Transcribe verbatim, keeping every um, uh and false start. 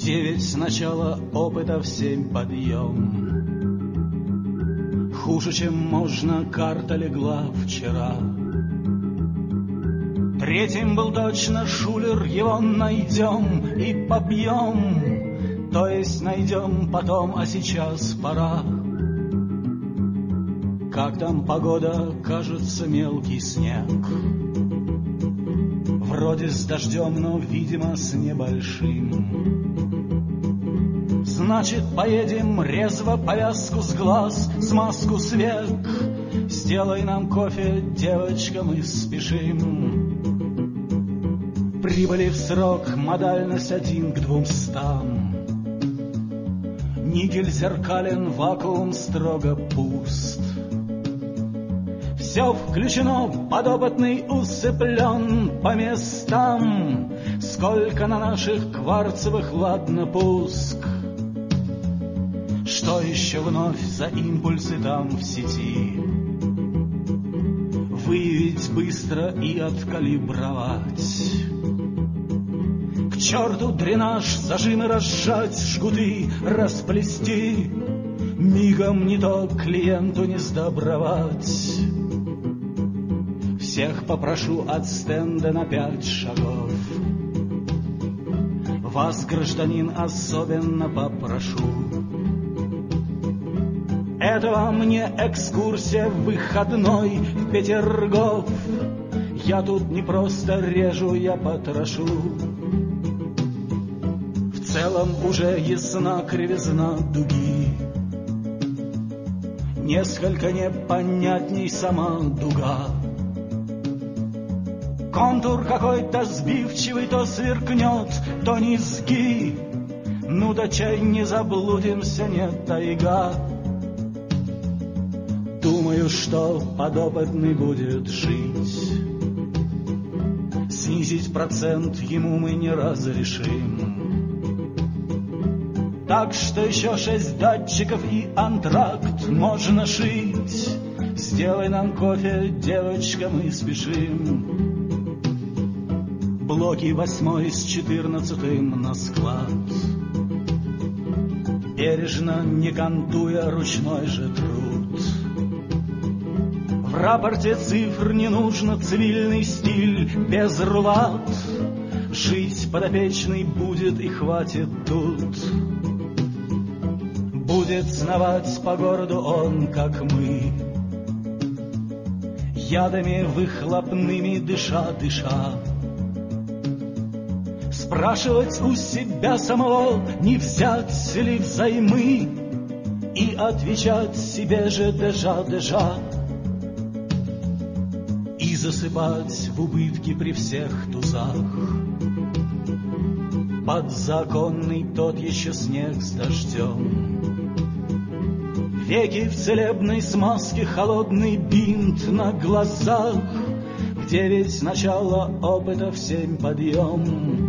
девять начало опыта в семь подъем. Хуже, чем можно, карта легла вчера. Третьим был точно шулер, его найдем и побьем. То есть найдем потом, а сейчас пора. Как там погода, кажется, мелкий снег. Вроде с дождем, но, видимо, с небольшим. Значит, поедем резво, повязку с глаз, смазку с век. Сделай нам кофе, девочка, мы спешим. Прибыли в срок, модальность один к двумстам. Нигель зеркален, вакуум строго пуст. Все включено, подопытный усыплен по местам. Сколько на наших кварцевых, ладно, пуск. Что еще вновь за импульсы там в сети? Выявить быстро и откалибровать. К черту дренаж, зажимы разжать, жгуты расплести. Мигом не то клиенту не сдобровать. Всех попрошу от стенда на пять шагов. Вас, гражданин, особенно попрошу. Это вам не экскурсия выходной в Петергоф. Я тут не просто режу, я потрошу. В целом уже ясна кривизна дуги. Несколько непонятней сама дуга. Контур какой-то сбивчивый, то сверкнет, то низги. Ну да чай не заблудимся, нет, тайга. Думаю, что подопытный будет жить. Снизить процент ему мы не разрешим. Так что еще шесть датчиков и антракт можно шить. Сделай нам кофе, девочка, мы спешим. Блоки восьмой с четырнадцатым на склад. Бережно, не кантуя, ручной же труд. В рапорте цифр не нужно, цивильный стиль без рулат. Жить подопечный будет и хватит тут. Будет сновать по городу он, как мы, ядами выхлопными дыша, дыша. Спрашивать у себя самого, не взять ли взаймы, и отвечать себе же дежа, дежа. И засыпать в убытки при всех тузах. Подзаконный тот еще снег с дождем. Веки в целебной смазке, холодный бинт на глазах. В девять начало опыта, в семь подъем.